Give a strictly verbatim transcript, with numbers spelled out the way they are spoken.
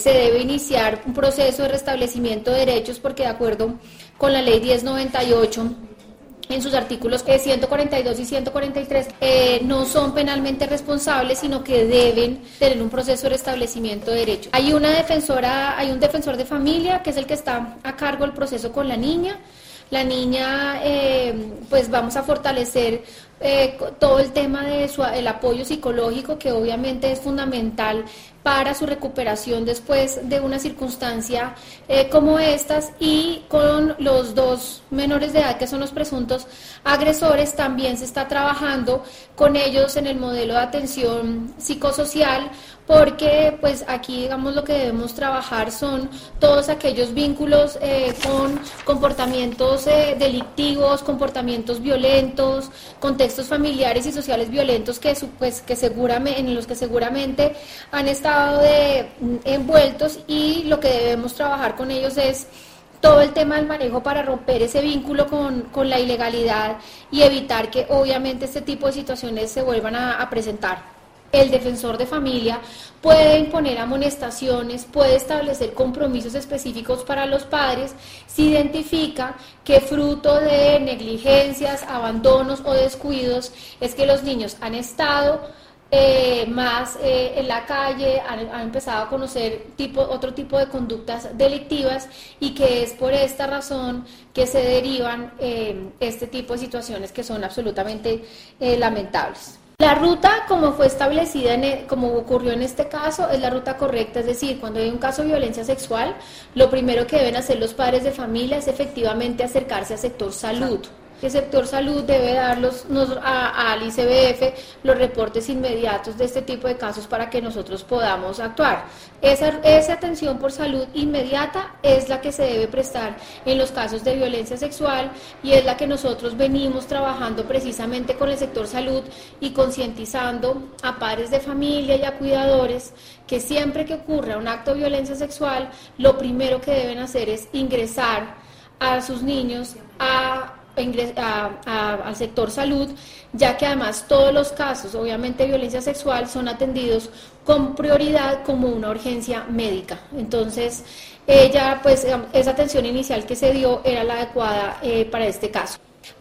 Se debe iniciar un proceso de restablecimiento de derechos porque de acuerdo con la ley diez noventa y ocho, en sus artículos ciento cuarenta y dos y ciento cuarenta y tres, eh, no son penalmente responsables, sino que deben tener un proceso de restablecimiento de derechos. Hay una defensora, hay un defensor de familia que es el que está a cargo del proceso con la niña. La niña, eh, pues vamos a fortalecer eh, todo el tema de su, el apoyo psicológico, que obviamente es fundamental para su recuperación después de una circunstancia eh, como estas, y con los dos menores de edad que son los presuntos agresores también se está trabajando con ellos en el modelo de atención psicosocial, porque pues aquí digamos lo que debemos trabajar son todos aquellos vínculos eh, con comportamientos eh, delictivos, comportamientos violentos, contextos familiares y sociales violentos que, pues, que seguramente, en los que seguramente han estado de envueltos, y lo que debemos trabajar con ellos es todo el tema del manejo para romper ese vínculo con, con la ilegalidad y evitar que obviamente este tipo de situaciones se vuelvan a, a presentar. El defensor de familia puede imponer amonestaciones, puede establecer compromisos específicos para los padres si identifica que fruto de negligencias, abandonos o descuidos es que los niños han estado Eh, más eh, en la calle, han, han empezado a conocer tipo, otro tipo de conductas delictivas, y que es por esta razón que se derivan eh, este tipo de situaciones que son absolutamente eh, lamentables. La ruta, como fue establecida, en el, como ocurrió en este caso, es la ruta correcta, es decir, cuando hay un caso de violencia sexual, lo primero que deben hacer los padres de familia es efectivamente acercarse al sector salud. El sector salud debe dar los, nos, a, al I C B F los reportes inmediatos de este tipo de casos para que nosotros podamos actuar. Esa, esa atención por salud inmediata es la que se debe prestar en los casos de violencia sexual, y es la que nosotros venimos trabajando precisamente con el sector salud y concientizando a padres de familia y a cuidadores que siempre que ocurra un acto de violencia sexual, lo primero que deben hacer es ingresar a sus niños a A, a, al sector salud, ya que además todos los casos, obviamente de violencia sexual, son atendidos con prioridad como una urgencia médica. Entonces, ella, pues, esa atención inicial que se dio era la adecuada eh, para este caso.